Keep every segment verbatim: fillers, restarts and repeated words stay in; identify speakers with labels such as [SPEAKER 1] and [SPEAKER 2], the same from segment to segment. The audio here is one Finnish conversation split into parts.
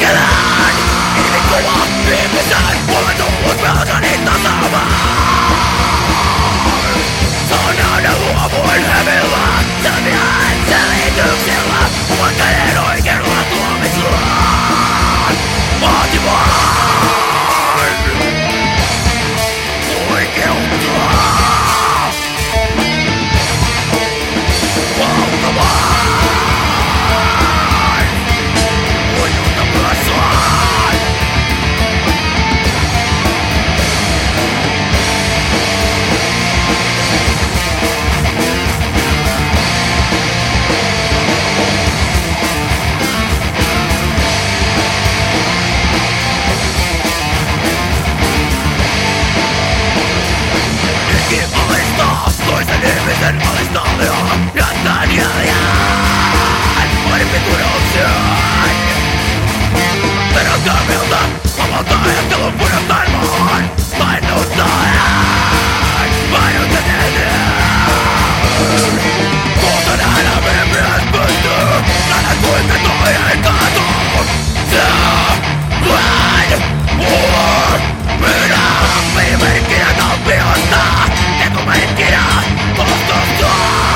[SPEAKER 1] perkelään. Ilmikuva ihmisen, olen tullut velkani tasaamaan. Saan nähdä luovuin hevillä, selviäen selityksillä, oman käden oikeudella tuomitsuaan. Vaatimaan oikeutta. Valtamaan oikeutta myössään. Hetki alistaa toisen ihmisen alistamia. Jättää jäljään vain pituudellaan. Perättömiltä vapauttaa ajattelun pudottaen maan. Painnuttaen painuttaneen. Kohta nähdään menen mies pystyy. Nähdään kuinka toinen katuu. Se vain muun. Minä viimerkkinä tappiosta. Tekomerkkinä kostosta.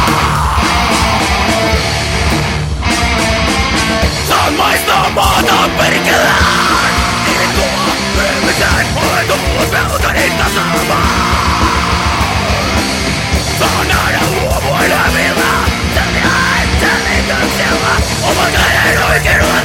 [SPEAKER 1] Saan maistaa maata perkelään. Ilmikuva ihmisen, olen tullut velkani tasaamaan. Saan nähdä luovuin hävillä, selviäen selityksellä, oman käden oikeudella